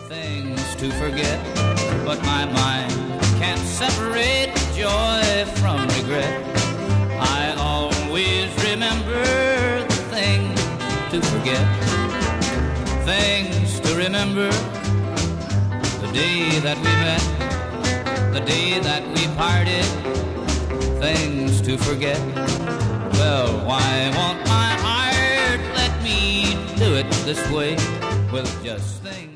things to forget, but my mind can't separate joy from regret. I always remember the things to forget, things to remember. The day that we met, the day that we parted, things to forget. Well, why won't my heart let me do it this way with just things